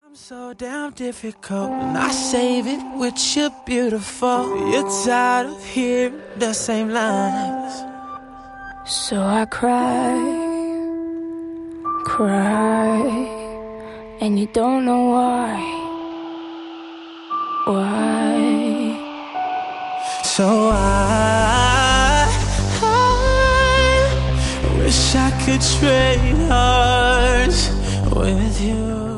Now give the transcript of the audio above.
I'm so damn difficult, and I save it with you beautiful. You're tired of hearing the same lines, so I cry, and you don't know why. So I wish I could trade hearts with you.